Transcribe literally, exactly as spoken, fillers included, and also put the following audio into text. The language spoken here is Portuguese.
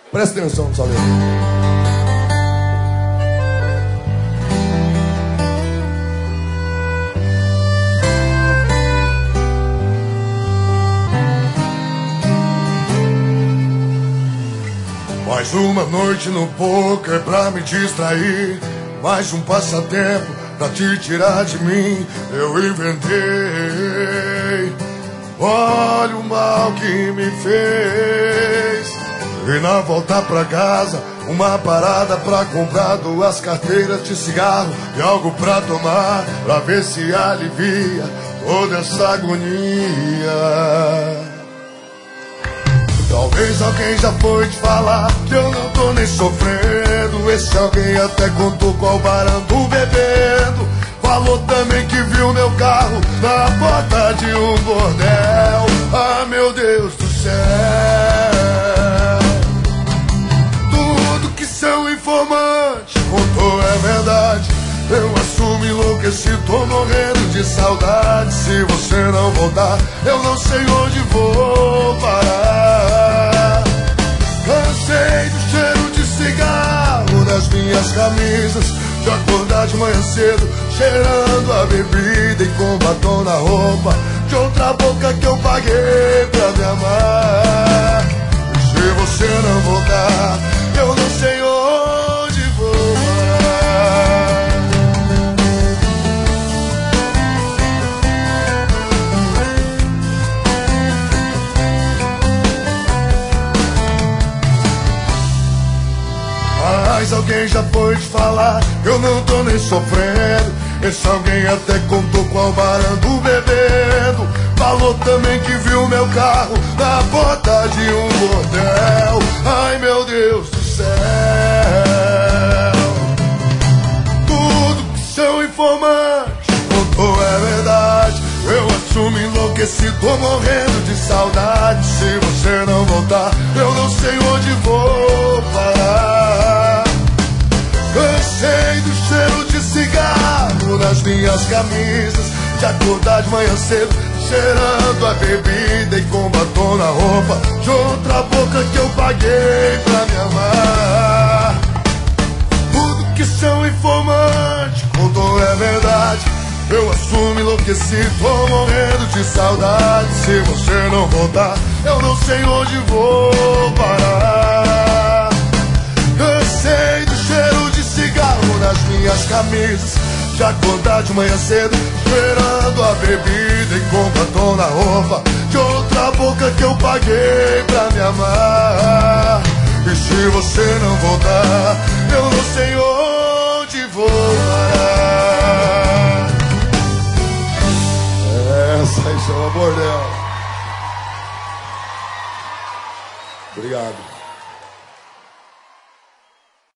Presta atenção, Salve. Mais uma noite no poker pra me distrair, mais um passatempo pra te tirar de mim. Eu inventei, olha o mal que me fez. E na volta pra casa, uma parada pra comprar duas carteiras de cigarro e algo pra tomar, pra ver se alivia toda essa agonia. Talvez alguém já foi te falar que eu não tô nem sofrendo. Esse alguém até contou qual bar ando bebendo. Falou também que viu meu carro na porta de um bordel. Ah, meu Deus do céu, tudo que seu informante contou é verdade. Eu assumo enlouqueci, tô morrendo de saudade. Se você não voltar, eu não sei onde vou parar. Cansei do cheiro de cigarro nas minhas camisas, de acordar de manhã cedo cheirando a bebida e com batom na roupa de outra boca que eu paguei pra me amar. E se você não voltar, eu não sei onde vou parar. Mas alguém já foi te falar, eu não tô nem sofrendo. Esse alguém até contou qual bar ando bebendo. Falou também que viu meu carro na porta de um bordel. Ai, meu Deus do céu, tudo que seu informante contou é verdade. Eu assumo enlouqueci, tô morrendo de saudade. Se você não voltar, eu não sei onde vou parar. Cansei do cheiro de cigarro nas minhas camisas, de acordar de manhã cedo cheirando a bebida e com batom na roupa de outra boca que eu paguei pra me amar. Tudo que seu informante contou é verdade. Eu assumo enlouqueci, tô morrendo de saudade. Se você não voltar, eu não sei onde vou parar. Cansei do cheiro de cigarro nas minhas camisas, de acordar de manhã cedo esperando a bebida e com batom na roupa de outra boca que eu paguei pra me amar. E se você não voltar, eu não sei onde vou parar. Essa aí chama bordel. Obrigado.